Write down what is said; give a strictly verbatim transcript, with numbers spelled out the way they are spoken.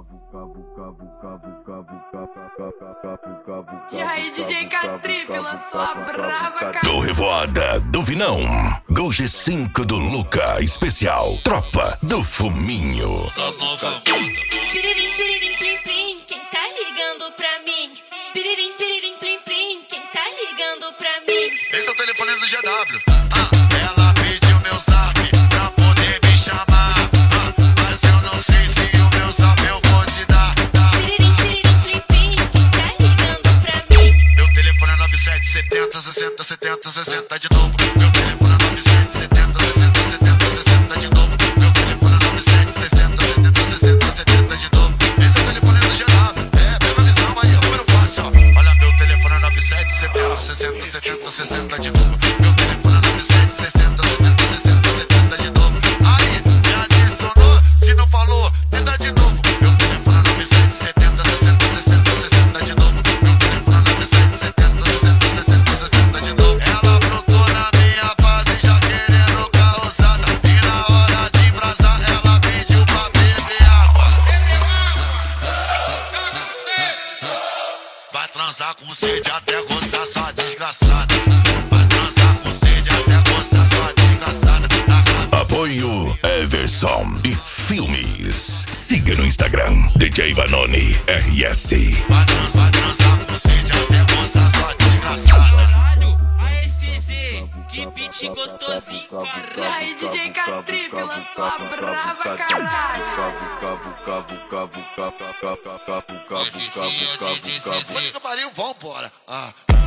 E aí, D J Catripe lançou a brava, cara. Do Revoada, do Vinão, Gol G cinco do Luca, especial Tropa do Fuminho. Piririm, piririm, plim, plim, quem tá ligando pra mim? Piririm, piririm, plim, plim, quem tá ligando pra mim? Esse é o telefone do G W. Ah, ela pediu meu zap pra poder me chamar. Ah, mas eu não sei se o meu zap eu vou te dar. Piririm, piririm, plim, plim, quem tá ligando pra mim? Meu telefone é nove sete setenta sessenta setenta sessenta de novo. Meu telefone é nove sete setenta sessenta setenta sessenta de novo. Meu telefone é nove sete setenta setenta sessenta setenta de novo. Esse é o telefone do G W. É, pega a visão aí, eu não faço. Olha, meu telefone é nove sete setenta sessenta setenta sessenta de novo. Meu telefone é nove sete setenta setenta sessenta setenta de novo. Aí, me adicionou, se não falou, tenta de novo. Meu telefone é nove sete setenta sessenta sessenta sessenta de novo. Meu telefone é nove sete setenta sessenta sessenta sessenta de novo. Ela brotou na minha base já querendo causar. E na hora de brasar ela pediu pra beber água. Vai transar com sede até gozar sua desgraçada. Vai transar com sede até gozar sua desgraçada. Apoio Everson e Filmes. Siga no Instagram, D J Vanoni R S. Vai transar, transar com sede até gozar sua desgraçada. Caralho, a S Z, que beat gostosinho, E caralho. aí, D J Catripe lançou a brava, caralho. Puta que pariu, vambora. Ah.